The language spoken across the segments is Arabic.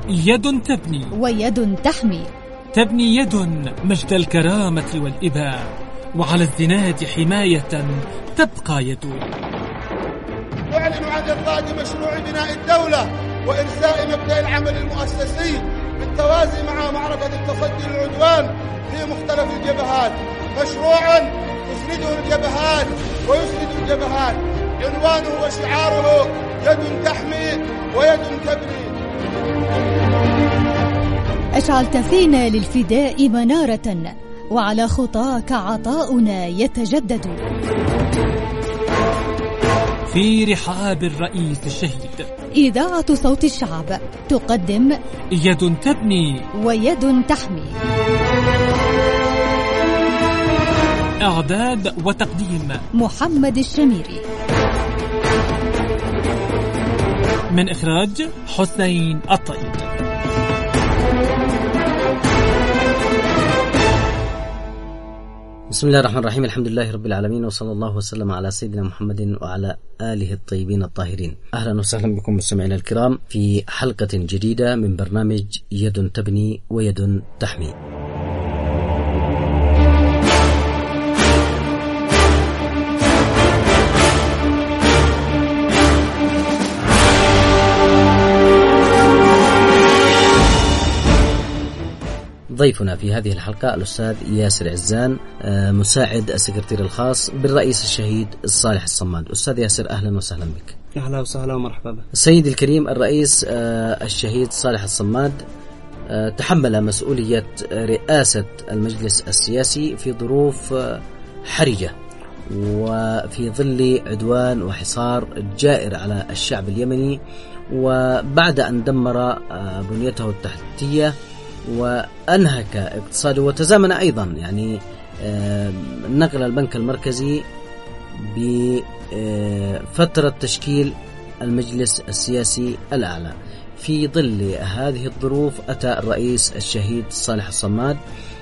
يد تبني ويد تحمي. تبني يد مجد الكرامة والإباء، وعلى الزناد حماية تبقى يد. نعلن عن إرقاد مشروع بناء الدولة وإرساء مبدأ العمل المؤسسي بالتوازي مع معركة التصدي للعدوان في مختلف الجبهات، مشروعا تسنده الجبهات ويسند الجبهات، عنوانه وشعاره يد تحمي ويد تبني. أشعلت فينا للفداء منارة، وعلى خطاك عطاؤنا يتجدد. في رحاب الرئيس الشهيد إذاعة صوت الشعب تقدم يد تبني ويد تحمي. إعداد وتقديم محمد الشميري، من إخراج حسين الطيب. بسم الله الرحمن الرحيم، الحمد لله رب العالمين، وصلى الله وسلم على سيدنا محمد وعلى آله الطيبين الطاهرين. أهلا وسهلا بكم مستمعينا الكرام في حلقة جديدة من برنامج يد تبني ويد تحمي. ضيفنا في هذه الحلقة الأستاذ ياسر عزان، مساعد السكرتير الخاص بالرئيس الشهيد صالح الصماد. أستاذ ياسر، أهلا وسهلا بك. أهلا وسهلا ومرحبا بك. سيدي الكريم، الرئيس الشهيد صالح الصماد تحمل مسؤولية رئاسة المجلس السياسي في ظروف حرجة، وفي ظل عدوان وحصار جائر على الشعب اليمني، وبعد أن دمر بنيته التحتية وأنهك اقتصاده، وتزامن أيضا يعني نقل البنك المركزي بفترة تشكيل المجلس السياسي الأعلى. في ظل هذه الظروف أتى الرئيس الشهيد صالح الصماد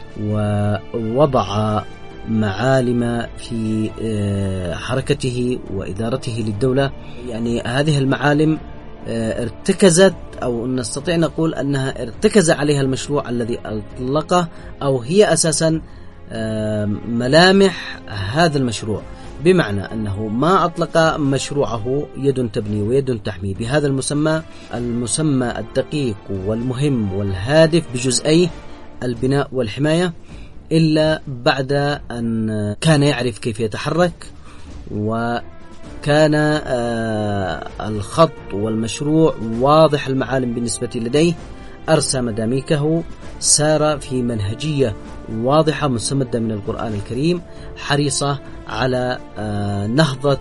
ووضع معالم في حركته وإدارته للدولة. يعني هذه المعالم ارتكزت، أو نستطيع نقول أنها ارتكز عليها المشروع الذي أطلقه، أو هي أساسا ملامح هذا المشروع، بمعنى أنه ما أطلق مشروعه يد تبني ويد تحمي بهذا المسمى الدقيق والمهم والهادف بجزئيه البناء والحماية، إلا بعد أن كان يعرف كيف يتحرك، وكان الخط والمشروع واضح المعالم بالنسبة لديه. أرسى مداميكه، سار في منهجية واضحة مستمدة من القرآن الكريم، حريصة على نهضة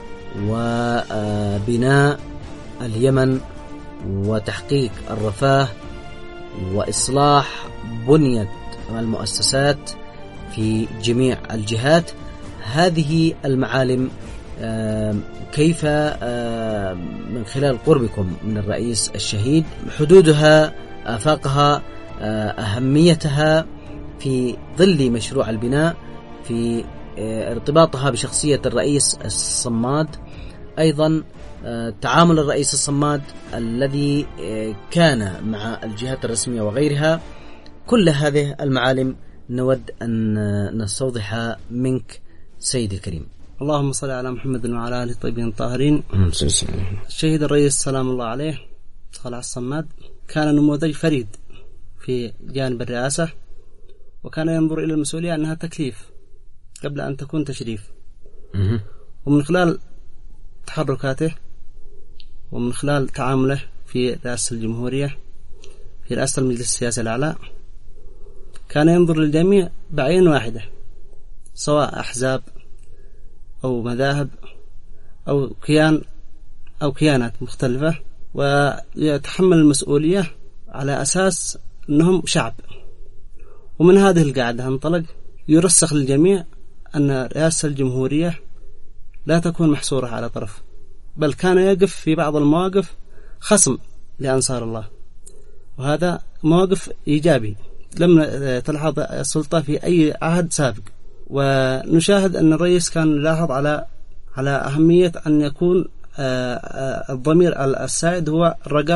وبناء اليمن وتحقيق الرفاه وإصلاح بنية المؤسسات في جميع الجهات. هذه المعالم كيف من خلال قربكم من الرئيس الشهيد حدودها، آفاقها، أهميتها في ظل مشروع البناء، في ارتباطها بشخصية الرئيس الصماد، أيضا تعامل الرئيس الصماد الذي كان مع الجهات الرسمية وغيرها. كل هذه المعالم نود أن نستوضحها منك سيدي الكريم. اللهم صل على محمد وعلى آله الطيبين الطاهرين. الشهيد الرئيس سلام الله عليه صالح الصماد كان نموذج فريد في جانب الرئاسة، وكان ينظر إلى المسؤولية أنها تكليف قبل أن تكون تشريف. ومن خلال تحركاته ومن خلال تعامله في رئاسة الجمهورية، في رئاسة المجلس السياسي الأعلى، كان ينظر للجميع بعين واحدة، سواء أحزاب أو مذاهب أو كيان أو كيانات مختلفة، ويتحمل المسؤولية على أساس أنهم شعب. ومن هذه القاعدة انطلق يرسخ للجميع أن رئاسة الجمهورية لا تكون محصورة على طرف، بل كان يقف في بعض المواقف خصم لأنصار الله، وهذا مواقف إيجابي لم تلحظ السلطة في أي عهد سابق. ونشاهد أن الرئيس كان يلاحظ على أهمية أن يكون الضمير السائد هو الرقابة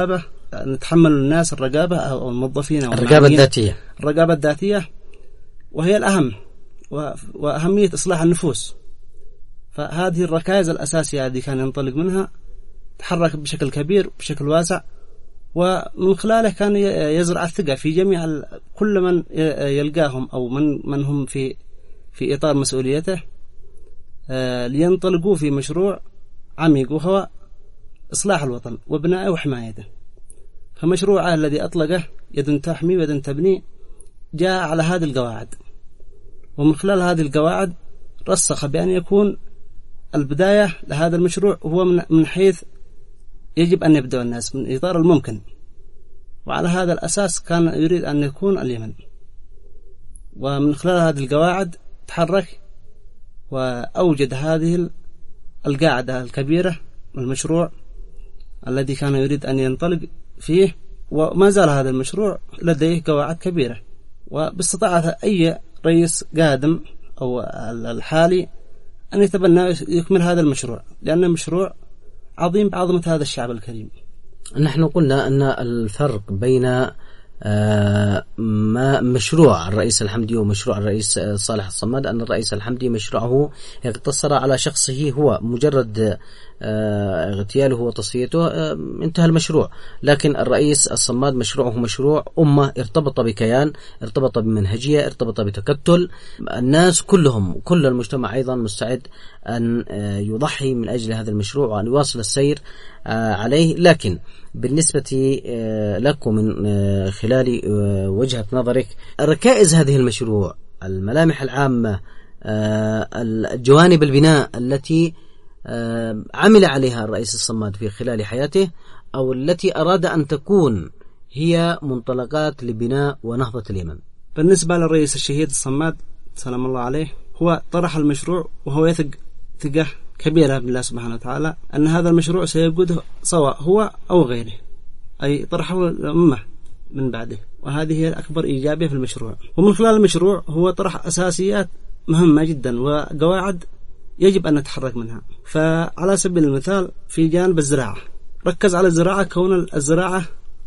نتحمل الناس الرقابة أو الموظفين أو الرقابة الذاتية، وهي الأهم، وأهمية إصلاح النفوس. فهذه الركائز الأساسية التي كان ينطلق منها تحرك بشكل كبير بشكل واسع، ومن خلاله كان يزرع الثقة في جميع كل من يلقاهم أو من هم في إطار مسؤوليته، لينطلقوا في مشروع عميق وهو إصلاح الوطن وبنائه وحمايته. فمشروعه الذي أطلقه يد تحمي ويد تبني جاء على هذه القواعد، ومن خلال هذه القواعد رسخ بأن يكون البداية لهذا المشروع هو من حيث يجب أن يبدأ الناس من إطار الممكن، وعلى هذا الأساس كان يريد أن يكون اليمن. ومن خلال هذه القواعد تحرك وأوجد هذه القاعدة الكبيرة، المشروع الذي كان يريد أن ينطلق فيه، وما زال هذا المشروع لديه قواعد كبيرة، وباستطاعة أي رئيس قادم أو الحالي أن يتبنى يكمل هذا المشروع، لأنه مشروع عظيم بعظمة هذا الشعب الكريم. نحن قلنا أن الفرق بين ما مشروع الرئيس الحمدي ومشروع الرئيس صالح الصماد أن الرئيس الحمدي مشروعه يقتصر على شخصه، هو مجرد اغتياله وتصفيته انتهى المشروع. لكن الرئيس الصماد مشروعه مشروع أمة، ارتبط بكيان، ارتبط بمنهجية، ارتبط بتكتل. الناس كلهم، كل المجتمع أيضا مستعد أن يضحي من أجل هذا المشروع وأن يواصل السير عليه. لكن بالنسبة لكم من خلال وجهة نظرك، ركائز هذه المشروع، الملامح العامة، الجوانب البناء التي عمل عليها الرئيس الصماد في خلال حياته، أو التي أراد أن تكون هي منطلقات لبناء ونهضة اليمن. بالنسبة للرئيس الشهيد الصماد سلام الله عليه، هو طرح المشروع وهو يثق ثقة كبيرة بالله سبحانه وتعالى أن هذا المشروع سيقوده سواء هو أو غيره، أي طرحه الأمة من بعده، وهذه هي الأكبر إيجابية في المشروع. ومن خلال المشروع هو طرح أساسيات مهمة جدا وقواعد يجب أن نتحرك منها. فعلى سبيل المثال في جانب الزراعة، ركز على الزراعة كون الزراعة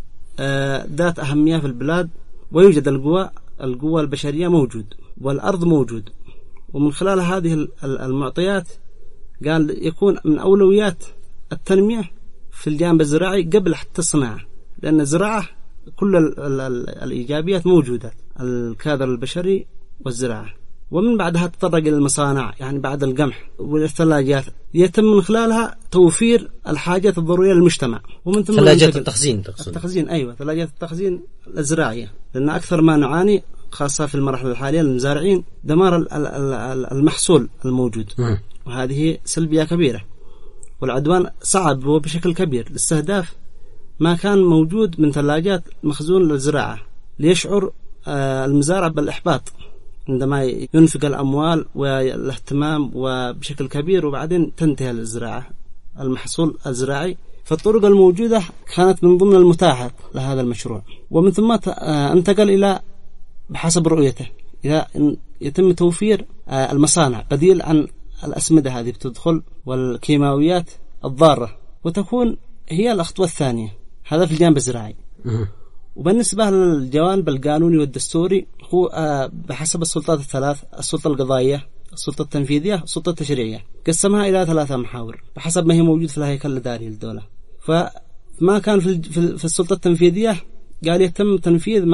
ذات أهمية في البلاد، ويوجد القوة البشرية موجود والأرض موجود، ومن خلال هذه المعطيات قال يكون من أولويات التنمية في الجانب الزراعي قبل حتى الصناعة، لأن الزراعة كل الإيجابيات موجودة، الكادر البشري والزراعة. ومن بعدها تطرق إلى المصانع، يعني بعد القمح والثلاجات يتم من خلالها توفير الحاجات الضرورية للمجتمع. ومن ثم ثلاجات التخزين تقصد؟ التخزين، أيوة، ثلاجات التخزين الزراعية، لأن أكثر ما نعاني خاصة في المرحلة الحالية للمزارعين دمار المحصول الموجود، وهذه سلبية كبيرة. والعدوان صعب وبشكل كبير لاستهداف ما كان موجود من ثلاجات مخزون للزراعة، ليشعر المزارع بالإحباط عندما ينفق الأموال والاهتمام وبشكل كبير وبعدين تنتهي الزراعة، المحصول الزراعي. فالطرق الموجودة كانت من ضمن المتاحة لهذا المشروع. ومن ثم انتقل إلى بحسب رؤيته إذا يتم توفير المصانع بديل عن الأسمدة هذه بتدخل والكيماويات الضارة، وتكون هي الخطوة الثانية. هذا في الجانب الزراعي. وبالنسبة للجوانب القانوني والدستوري، هو بحسب السلطات الثلاث، السلطة القضائية، السلطة التنفيذية، السلطة التشريعية، قسمها إلى 3 محاور بحسب ما هي موجود في الهيكل الإداري للدولة. فما كان في السلطة التنفيذية قال يتم تنفيذ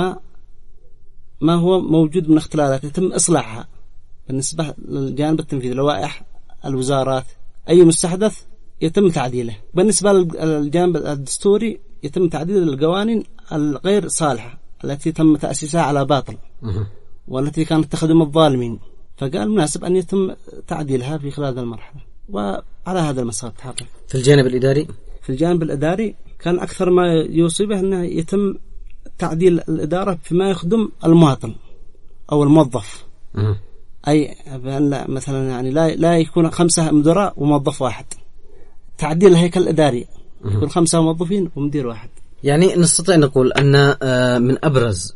ما هو موجود من اختلالات، يتم إصلاحها. بالنسبة للجانب التنفيذي، لوائح الوزارات، أي مستحدث يتم تعديله. بالنسبة للجانب الدستوري يتم تعديل القوانين الغير صالحة التي تم تأسيسها على باطل والتي كانت تخدم الظالمين، فقال مناسب أن يتم تعديلها في خلال المرحلة. وعلى هذا المسار تحقق. في الجانب الإداري، في الجانب الإداري كان أكثر ما يوصيه أنه يتم تعديل الإدارة فيما يخدم المواطن أو الموظف. أي بأن مثلا يعني لا يكون 5 مدراء وموظف واحد. تعديل الهيكل الإداري يكون 5 موظفين ومدير واحد. يعني نستطيع نقول أن من أبرز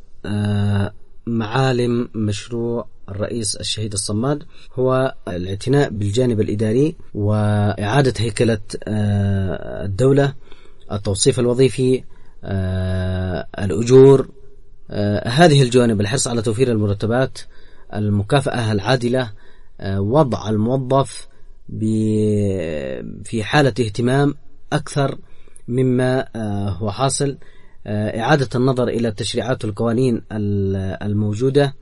معالم مشروع الرئيس الشهيد الصماد هو الاعتناء بالجانب الإداري وإعادة هيكلة الدولة، التوصيف الوظيفي، الأجور، هذه الجوانب، الحرص على توفير المرتبات، المكافأة العادلة، وضع الموظف في حالة اهتمام أكثر مما هو حاصل، إعادة النظر إلى التشريعات والقوانين الموجودة،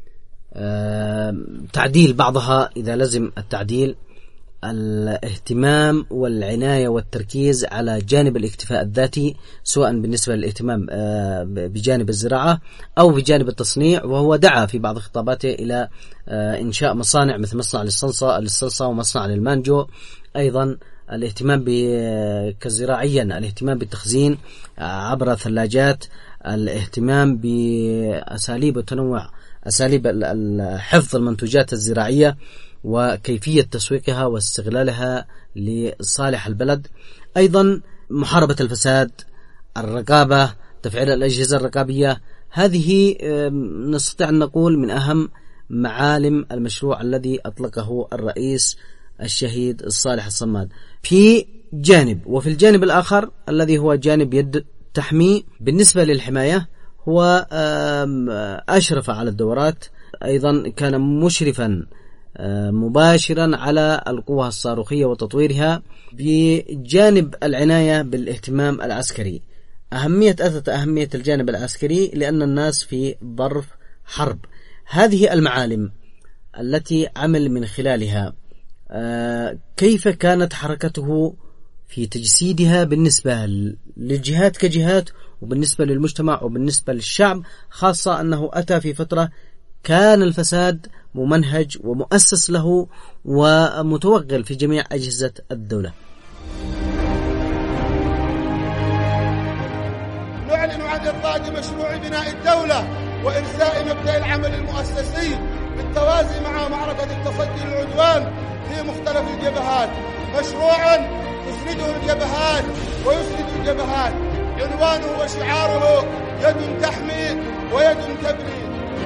تعديل بعضها إذا لزم التعديل، الاهتمام والعناية والتركيز على جانب الاكتفاء الذاتي، سواء بالنسبة للاهتمام بجانب الزراعة أو بجانب التصنيع، وهو دعا في بعض خطاباته إلى إنشاء مصانع مثل مصنع للصلصة ومصنع للمانجو. أيضا الاهتمام كزراعيا الاهتمام بالتخزين عبر ثلاجات، الاهتمام بأساليب وتنوع أساليب حفظ المنتوجات الزراعية وكيفية تسويقها واستغلالها لصالح البلد. أيضا محاربة الفساد، الرقابة، تفعيل الأجهزة الرقابية، هذه نستطيع أن نقول من أهم معالم المشروع الذي أطلقه الرئيس الشهيد الصالح الصماد. في جانب، وفي الجانب الآخر الذي هو جانب يد تحمي، بالنسبة للحماية هو أشرف على الدورات، أيضا كان مشرفا مباشرا على القوى الصاروخية وتطويرها، بجانب العناية بالاهتمام العسكري. أثبتت أهمية الجانب العسكري لأن الناس في ظرف حرب. هذه المعالم التي عمل من خلالها، كيف كانت حركته في تجسيدها بالنسبة للجهات كجهات، وبالنسبة للمجتمع، وبالنسبة للشعب، خاصة أنه أتى في فترة كان الفساد ممنهج ومؤسس له ومتوغل في جميع أجهزة الدولة. نعلن عن إطلاق مشروع بناء الدولة وإرساء مبدأ العمل المؤسسي بالتوازي مع معركة التصدي للعدوان في مختلف الجبهات، مشروعا تسنده الجبهات ويسند الجبهات، عنوانه وشعاره يد تحمي ويد تبني.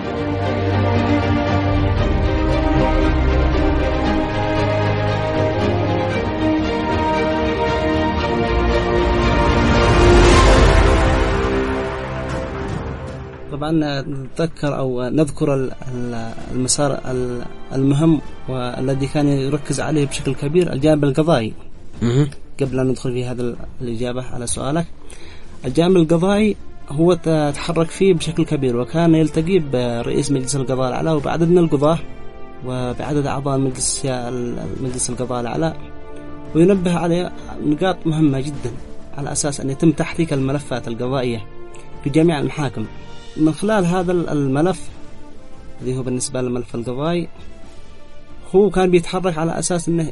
طبعا نتذكر أو نذكر المسار المهم والذي كان يركز عليه بشكل كبير الجانب القضائي. قبل أن ندخل في هذا الإجابة على سؤالك، الجانب القضائي هو تحرك فيه بشكل كبير، وكان يلتقي برئيس مجلس القضاء الأعلى وبعدد من القضاة وبعدد أعضاء مجلس القضاء الأعلى، وينبه على نقاط مهمة جدا على أساس أن يتم تحريك الملفات القضائية في جميع المحاكم. من خلال هذا الملف اللي هو بالنسبة للملف القضائي، هو كان بيتحرك على أساس أنه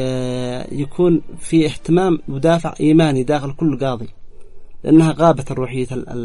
يكون في اهتمام ودافع إيماني داخل كل قاضي، لأنها غابت الروحية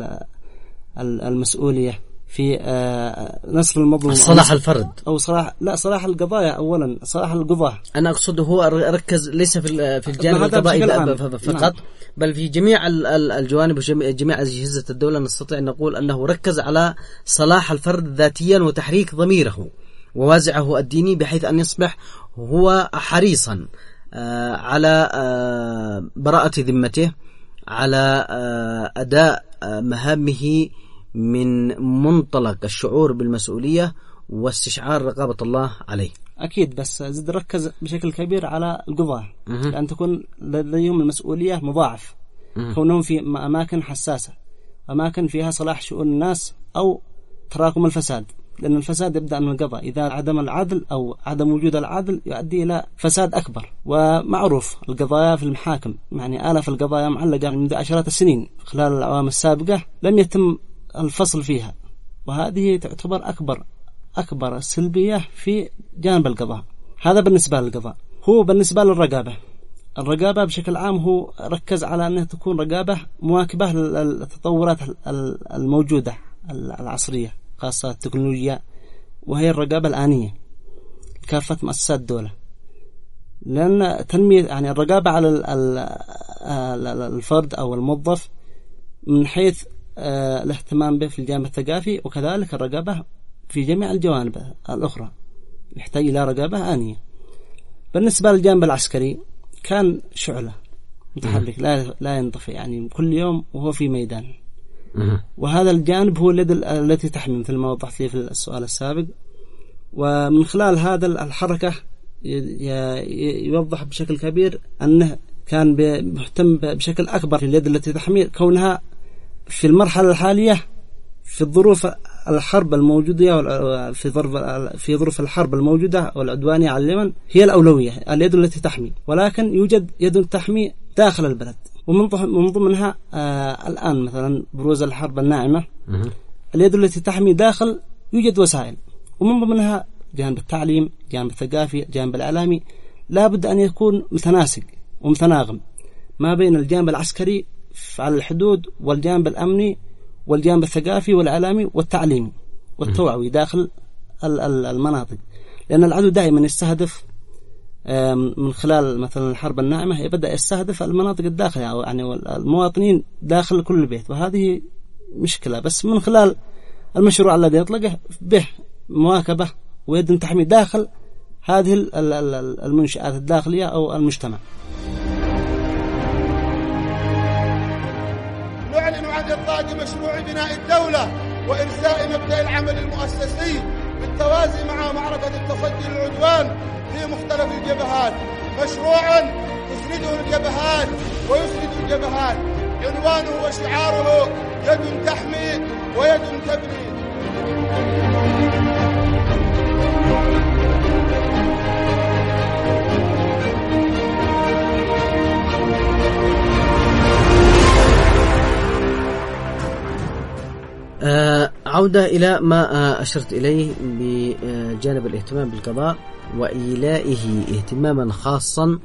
المسؤولية في نصر المظلوم، صلاح الفرد أو صلاح القضايا. أولا صلاح القضاة، أنا أقصد هو ركز ليس في الجانب القضائي فقط، بل في جميع الجوانب وجميع أجهزة الدولة. نستطيع أن نقول أنه ركز على صلاح الفرد ذاتيا وتحريك ضميره ووازعه الديني، بحيث أن يصبح هو حريصا على براءة ذمته، على أداء مهامه من منطلق الشعور بالمسؤولية واستشعار رقابة الله عليه. أكيد، بس زد ركز بشكل كبير على القضاة، لأن تكون لديهم المسؤولية مضاعف، كونهم في أماكن حساسة، أماكن فيها صلاح شؤون الناس أو تراكم الفساد، لأن الفساد يبدأ من القضاء. إذا عدم العدل أو عدم وجود العدل يؤدي إلى فساد أكبر. ومعروف القضايا في المحاكم، يعني آلاف القضايا معلقة منذ عشرات السنين، خلال الأعوام السابقة لم يتم الفصل فيها، وهذه تعتبر أكبر سلبية في جانب القضاء. هذا بالنسبة للقضاء. هو بالنسبة الرقابة بشكل عام هو ركز على أنها تكون رقابة مواكبة للتطورات الموجودة العصرية، خاصة التكنولوجيا، وهي الرقابة الآنية كافة مؤسسات الدولة. لأن تنمية يعني الرقابة على الفرد أو الموظف من حيث الاهتمام به في الجانب الثقافي، وكذلك الرقابة في جميع الجوانب الأخرى يحتاج إلى رقابة آنية. بالنسبة للجانب العسكري كان شعلة متحرك لا ينطفئ، يعني كل يوم وهو في ميدان. وهذا الجانب هو التي تحمي مثل ما وضحت لي في السؤال السابق. ومن خلال هذا الحركة يوضح بشكل كبير أنه كان مهتم بشكل أكبر في اليد التي تحمي، كونها في المرحلة الحالية في ظروف الحرب الموجودة في ظروف الحرب الموجودة والعدوانية على اليمن هي الأولوية، اليد التي تحمي. ولكن يوجد يد تحمي داخل البلد، ومن ضمنها الآن مثلا بروز الحرب الناعمة، اليد التي تحمي داخل يوجد وسائل، ومن ضمنها جانب التعليم، جانب الثقافي، جانب الإعلامي. لا بد أن يكون متناسق ومتناغم ما بين الجانب العسكري على الحدود والجانب الأمني والجانب الثقافي والإعلامي والتعليمي والتوعوي داخل المناطق. لأن العدو دائما يستهدف من خلال مثلا الحرب الناعمة يبدأ يستهدف المناطق الداخلية، يعني المواطنين داخل كل بيت، وهذه مشكلة. بس من خلال المشروع الذي يطلقه به مواكبة ويد تحمي داخل هذه المنشآت الداخلية أو المجتمع. نعلن عن إطلاق مشروع بناء الدولة وإرساء مبدأ العمل المؤسسي بالتوازي مع معركة التصدي للعدوان في مختلف الجبهات، مشروعا تسنده الجبهات ويسند الجبهات. عنوانه وشعاره يد تحمي ويد تبني. عودة إلى ما أشرت إليه بجانب الاهتمام بالقضاء وإيلائه اهتماما خاصا،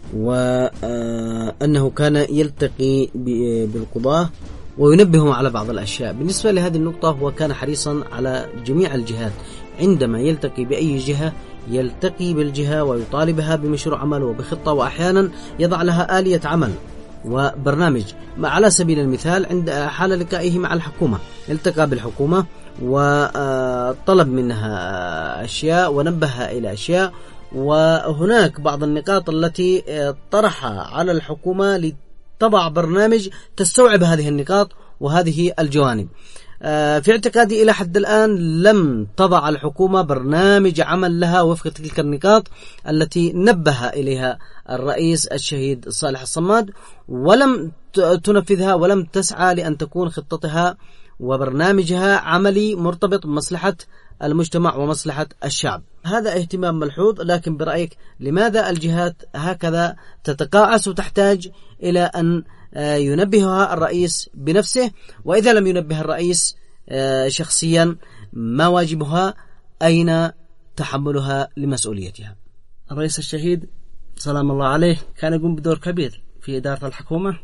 وأنه كان يلتقي بالقضاة وينبههم على بعض الأشياء. بالنسبة لهذه النقطة هو كان حريصا على جميع الجهات، عندما يلتقي بأي جهة يلتقي بالجهة ويطالبها بمشروع عمل وبخطة، وأحيانا يضع لها آلية عمل وبرنامج. على سبيل المثال عند حال لقائه مع الحكومة التقى بالحكومة وطلب منها أشياء ونبهها إلى أشياء، وهناك بعض النقاط التي طرحها على الحكومة لتضع برنامج تستوعب هذه النقاط وهذه الجوانب. في اعتقادي إلى حد الآن لم تضع الحكومة برنامج عمل لها وفق تلك النقاط التي نبه إليها الرئيس الشهيد صالح الصماد، ولم تنفذها ولم تسعى لأن تكون خطتها وبرنامجها عملي مرتبط بمصلحة المجتمع ومصلحة الشعب. هذا اهتمام ملحوظ، لكن برأيك لماذا الجهات هكذا تتقاعس وتحتاج إلى أن ينبهها الرئيس بنفسه؟ وإذا لم ينبه الرئيس شخصيا ما واجبها؟ أين تحملها لمسؤوليتها؟ الرئيس الشهيد سلام الله عليه كان يقوم بدور كبير في إدارة الحكومة،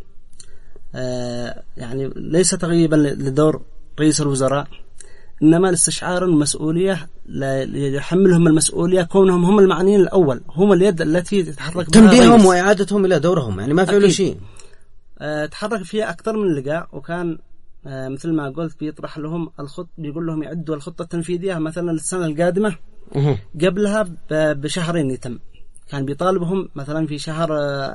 يعني ليس تغييبا لدور رئيس الوزراء، إنما لاستشعار المسؤولية، يحملهم المسؤولية كونهم هم المعنيين الأول، هم اليد التي تتحرك تنبيههم وإعادتهم إلى دورهم، يعني ما فعلوا شيء. تحرك فيها أكثر من لقاء، وكان مثل ما قلت بيطرح لهم بيقول لهم يعدوا الخطة التنفيذية مثلا للسنة القادمة قبلها بشهرين يتم. كان بيطالبهم مثلا في شهر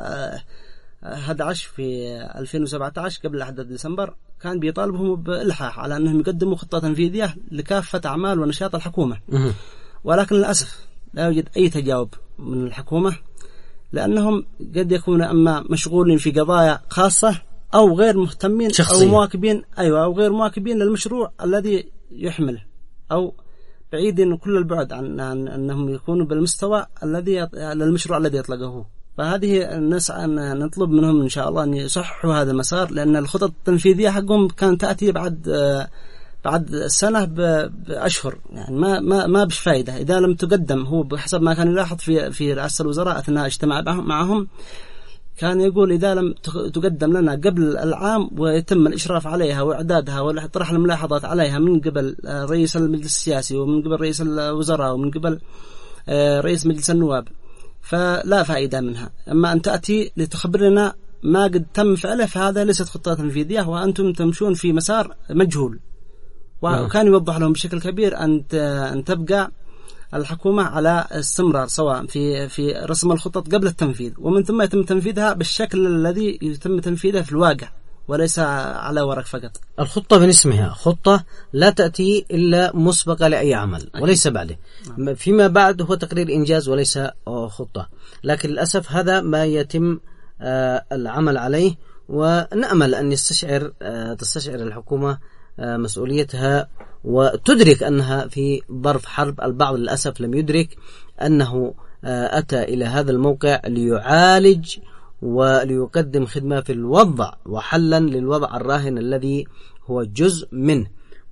11 في 2017 قبل 11 ديسمبر كان بيطالبهم بإلحاح على أنهم يقدموا خطة تنفيذية لكافة أعمال ونشاط الحكومة، ولكن للأسف لا يوجد أي تجاوب من الحكومة، لأنهم قد يكونوا أما مشغولين في قضايا خاصة أو غير مهتمين شخصيا. أو مواكبين أو غير مواكبين للمشروع الذي يحمله، أو بعيدين كل البعد عن أنهم يكونوا بالمستوى الذي للمشروع الذي يطلقه. فهذه نسعى أن نطلب منهم إن شاء الله أن يصححوا هذا المسار، لأن الخطط التنفيذية حقهم كانت تأتي بعد السنة بأشهر، يعني ما بش فائدة إذا لم تقدم. هو بحسب ما كان يلاحظ في رئاسة الوزراء أثناء اجتماع معهم، كان يقول إذا لم تقدم لنا قبل العام ويتم الإشراف عليها وإعدادها وطرح الملاحظات عليها من قبل رئيس المجلس السياسي ومن قبل رئيس الوزراء ومن قبل رئيس مجلس النواب، فلا فائدة منها. أما أن تأتي لتخبرنا ما قد تم فعله، فهذا ليست خطة تنفيذية وأنتم تمشون في مسار مجهول. وكان يوضح لهم بشكل كبير أن تبقى الحكومة على استمرار سواء في رسم الخطط قبل التنفيذ، ومن ثم يتم تنفيذها بالشكل الذي يتم تنفيذه في الواقع وليس على ورق فقط. الخطة من اسمها خطة لا تأتي إلا مسبقة لأي عمل وليس بعده. فيما بعد هو تقرير إنجاز وليس خطة، لكن للأسف هذا ما يتم العمل عليه، ونأمل أن تستشعر الحكومة مسؤوليتها وتدرك أنها في ظرف حرب. البعض للأسف لم يدرك أنه أتى إلى هذا الموقع ليعالج وليقدم خدمة في الوضع وحلا للوضع الراهن الذي هو جزء منه،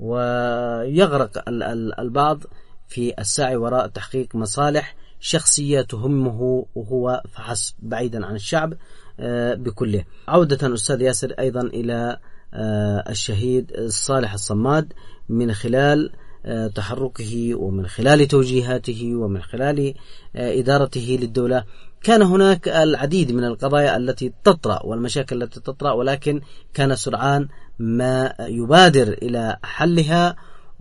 ويغرق البعض في السعي وراء تحقيق مصالح شخصية تهمه وهو فحسب بعيدا عن الشعب بكله. عودة أستاذ ياسر أيضا إلى الشهيد صالح الصماد، من خلال تحركه ومن خلال توجيهاته ومن خلال إدارته للدولة كان هناك العديد من القضايا التي تطرأ والمشاكل التي تطرأ، ولكن كان سرعان ما يبادر إلى حلها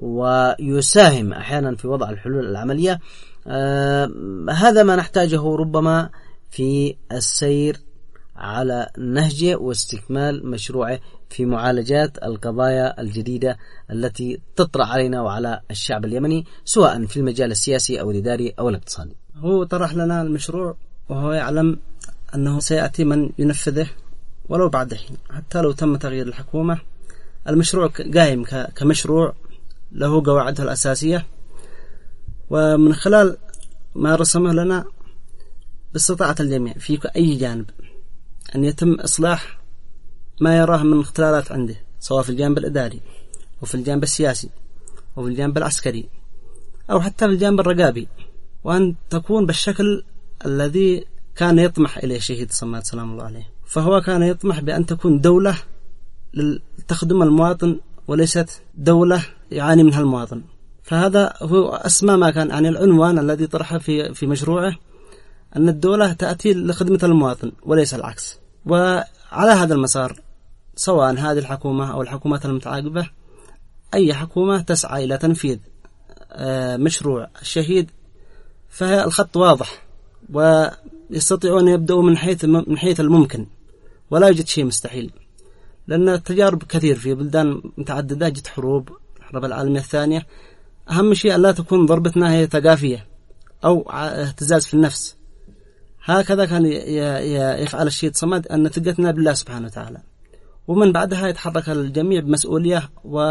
ويساهم أحيانا في وضع الحلول العملية. هذا ما نحتاجه ربما في السير على نهجه واستكمال مشروعه في معالجات القضايا الجديدة التي تطرأ علينا وعلى الشعب اليمني سواء في المجال السياسي أو الإداري أو الاقتصادي. هو طرح لنا المشروع وهو يعلم أنه سيأتي من ينفذه ولو بعد حين، حتى لو تم تغيير الحكومة. المشروع قائم كمشروع له قواعده الأساسية، ومن خلال ما رسمه لنا باستطاعة الجميع في أي جانب أن يتم إصلاح ما يراه من اختلالات عنده، سواء في الجانب الإداري وفي الجانب السياسي وفي الجانب العسكري أو حتى في الجانب الرقابي، وأن تكون بالشكل الذي كان يطمح إليه شهيد الصماد سلام الله عليه. فهو كان يطمح بأن تكون دولة تخدم المواطن وليست دولة يعاني منها المواطن. فهذا هو أسمى ما كان عن العنوان الذي طرحه في مشروعه، أن الدولة تأتي لخدمة المواطن وليس العكس. وعلى هذا المسار سواء هذه الحكومة أو الحكومات المتعاقبة، أي حكومة تسعى إلى تنفيذ مشروع الشهيد فهي الخط واضح، ويستطيعون يبدأوا من حيث الممكن، ولا يوجد شيء مستحيل، لأن التجارب كثير في بلدان متعددة، جت حروب، الحرب العالمية الثانية. أهم شيء أن لا تكون ضربتنا هي ثقافية أو اهتزاز في النفس. هكذا كان يفعل الشهيد صمد، أن ثقتنا بالله سبحانه وتعالى، ومن بعدها يتحرك الجميع بمسؤولية،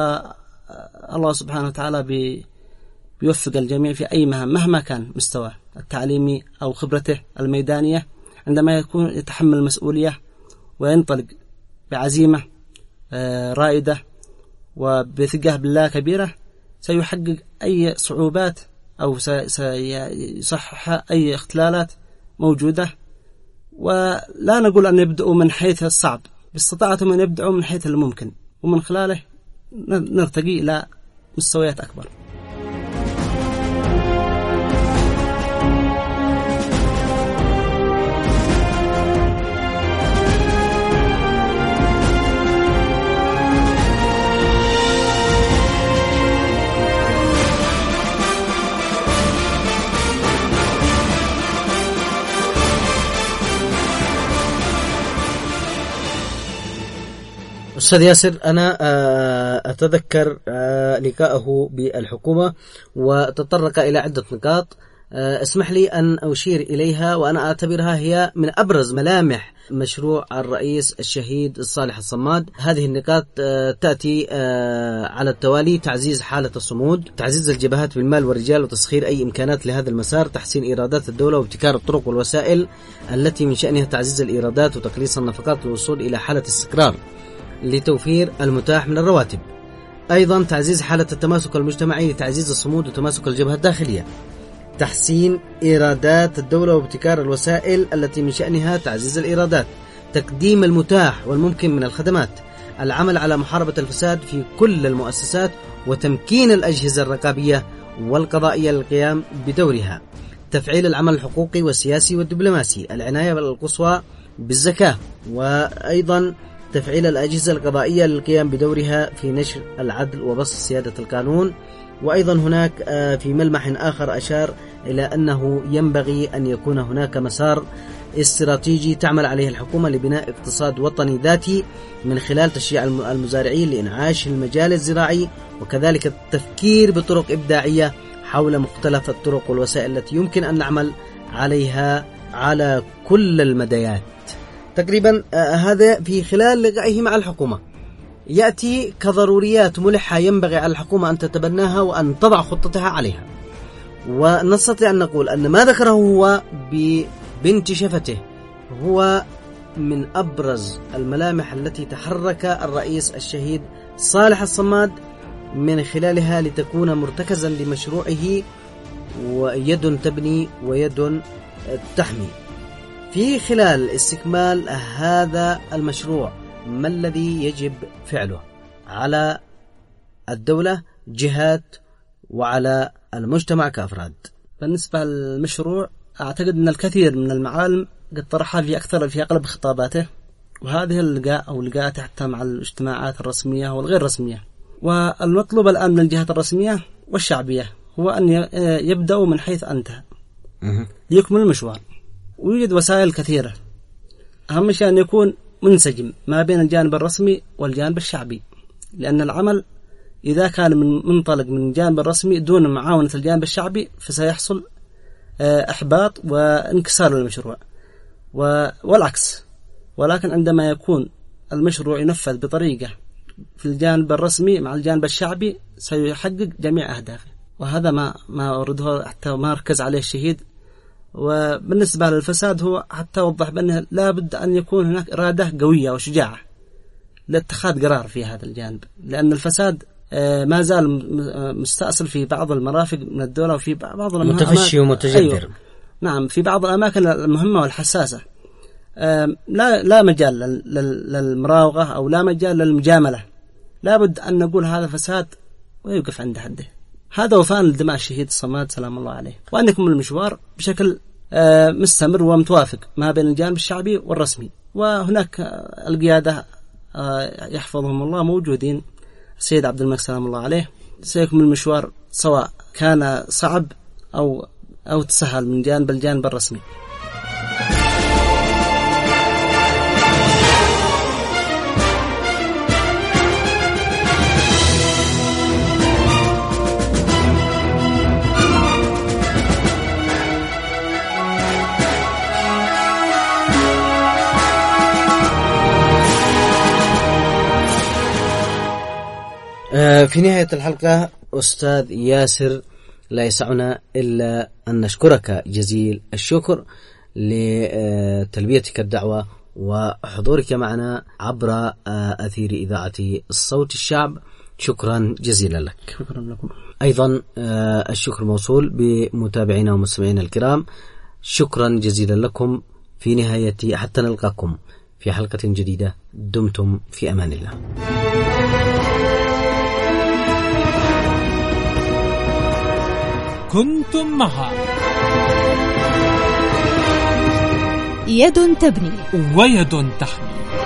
والله سبحانه وتعالى بيوفق الجميع في أي مهما كان مستواه التعليمي أو خبرته الميدانية. عندما يكون يتحمل المسؤولية وينطلق بعزيمة رائدة وبثقة بالله كبيرة، سيحقق أي صعوبات أو سيصحح أي اختلالات موجودة. ولا نقول أن يبدأوا من حيث الصعب، باستطاعتهم أن يبدأوا من حيث الممكن، ومن خلاله نرتقي إلى مستويات أكبر. أستاذ ياسر، أنا أتذكر لقاءه بالحكومة وتطرق إلى عدة نقاط، اسمح لي أن أشير إليها وأنا أعتبرها هي من أبرز ملامح مشروع الرئيس الشهيد صالح الصماد. هذه النقاط تأتي على التوالي: تعزيز حالة الصمود، تعزيز الجبهات بالمال والرجال وتسخير أي إمكانات لهذا المسار، تحسين إيرادات الدولة وابتكار الطرق والوسائل التي من شأنها تعزيز الإيرادات وتقليص النفقات للوصول إلى حالة استقرار لتوفير المتاح من الرواتب. أيضا تعزيز حالة التماسك المجتمعي لتعزيز الصمود وتماسك الجبهة الداخلية، تحسين إيرادات الدولة وابتكار الوسائل التي من شأنها تعزيز الإيرادات، تقديم المتاح والممكن من الخدمات، العمل على محاربة الفساد في كل المؤسسات وتمكين الأجهزة الرقابية والقضائية للقيام بدورها، تفعيل العمل الحقوقي والسياسي والدبلوماسي، العناية القصوى بالزكاة، وأيضا تفعيل الأجهزة القضائية للقيام بدورها في نشر العدل وبسط سيادة القانون، وأيضا هناك في ملمح آخر أشار إلى أنه ينبغي أن يكون هناك مسار استراتيجي تعمل عليه الحكومة لبناء اقتصاد وطني ذاتي من خلال تشجيع المزارعين لإنعاش المجال الزراعي، وكذلك التفكير بطرق إبداعية حول مختلف الطرق والوسائل التي يمكن أن نعمل عليها على كل المديات. تقريبا هذا في خلال لقائه مع الحكومة يأتي كضروريات ملحة ينبغي على الحكومة أن تتبناها وأن تضع خطتها عليها. ونستطيع أن نقول أن ما ذكره هو بنت شفته هو من أبرز الملامح التي تحرك الرئيس الشهيد صالح الصماد من خلالها لتكون مرتكزا لمشروعه ويد تبني ويد تحمي. في خلال استكمال هذا المشروع ما الذي يجب فعله على الدولة جهات وعلى المجتمع كأفراد؟ بالنسبة للمشروع أعتقد أن الكثير من المعالم قد طرحها في أغلب خطاباته، وهذه اللقاء أو لقاءاته حتى مع الاجتماعات الرسمية والغير رسمية. والمطلوب الآن من الجهات الرسمية والشعبية هو أن يبدأوا من حيث انتهى ليكمل المشوار. ويوجد وسائل كثيرة، أهم شيء أن يكون منسجم ما بين الجانب الرسمي والجانب الشعبي، لأن العمل إذا كان منطلق من الجانب الرسمي دون معاونة الجانب الشعبي فسيحصل إحباط وانكسار للمشروع والعكس. ولكن عندما يكون المشروع ينفذ بطريقة في الجانب الرسمي مع الجانب الشعبي سيحقق جميع أهدافه، وهذا ما أورده حتى ما ركز عليه الشهيد. وبالنسبة للفساد هو حتى وضح بأنه لا بد أن يكون هناك إرادة قوية وشجاعة لاتخاذ قرار في هذا الجانب، لأن الفساد ما زال مستأصل في بعض المرافق من الدولة وفي بعض متفشي ومتجذر. أيوة. نعم، في بعض الأماكن المهمة والحساسة لا مجال للمراوغة أو لا مجال للمجاملة، لا بد أن نقول هذا فساد ويوقف عند حده. هذا وفاء لدماء الشهيد الصماد سلام الله عليه، وأن يكمل المشوار بشكل مستمر ومتوافق ما بين الجانب الشعبي والرسمي. وهناك القيادة يحفظهم الله موجودين، السيد عبد الملك سلام الله عليه سيكمل المشوار سواء كان صعب أو تسهل من الجانب الرسمي. في نهاية الحلقة أستاذ ياسر لا يسعنا إلا أن نشكرك جزيل الشكر لتلبيتك الدعوة وحضورك معنا عبر أثير إذاعة الصوت الشعب. شكرا جزيلا لك. شكرا لكم. أيضا الشكر موصول بمتابعينا ومستمعينا الكرام. شكرا جزيلا لكم. في نهاية حتى نلقاكم في حلقة جديدة، دمتم في أمان الله. كنتم مع يد تبني ويد تحمي.